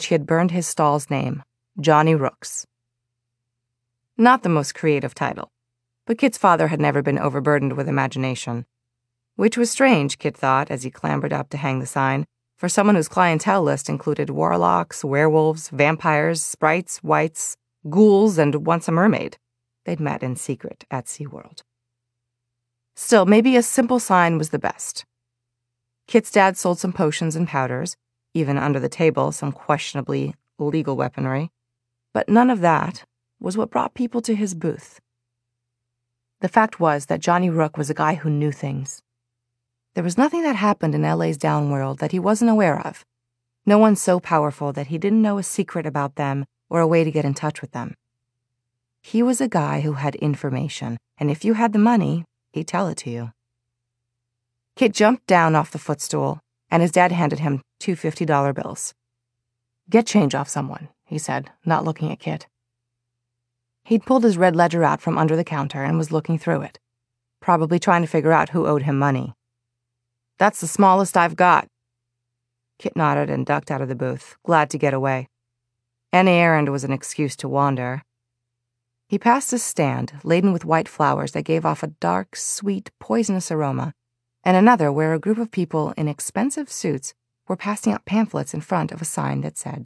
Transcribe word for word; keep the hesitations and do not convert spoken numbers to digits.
she had burned his stall's name, Johnny Rooks. Not the most creative title, but Kit's father had never been overburdened with imagination. Which was strange, Kit thought, as he clambered up to hang the sign, for someone whose clientele list included warlocks, werewolves, vampires, sprites, wights, ghouls, and once a mermaid. They'd met in secret at SeaWorld. Still, maybe a simple sign was the best. Kit's dad sold some potions and powders, even under the table some questionably legal weaponry, but none of that was what brought people to his booth. The fact was that Johnny Rook was a guy who knew things. There was nothing that happened in L A's downworld that he wasn't aware of. No one so powerful that he didn't know a secret about them or a way to get in touch with them. He was a guy who had information, and if you had the money, he'd tell it to you. Kit jumped down off the footstool, and his dad handed him two fifty dollar bills. "Get change off someone," he said, not looking at Kit. He'd pulled his red ledger out from under the counter and was looking through it, probably trying to figure out who owed him money. "That's the smallest I've got." Kit nodded and ducked out of the booth, glad to get away. Any errand was an excuse to wander. He passed a stand laden with white flowers that gave off a dark, sweet, poisonous aroma, and another where a group of people in expensive suits were passing out pamphlets in front of a sign that said,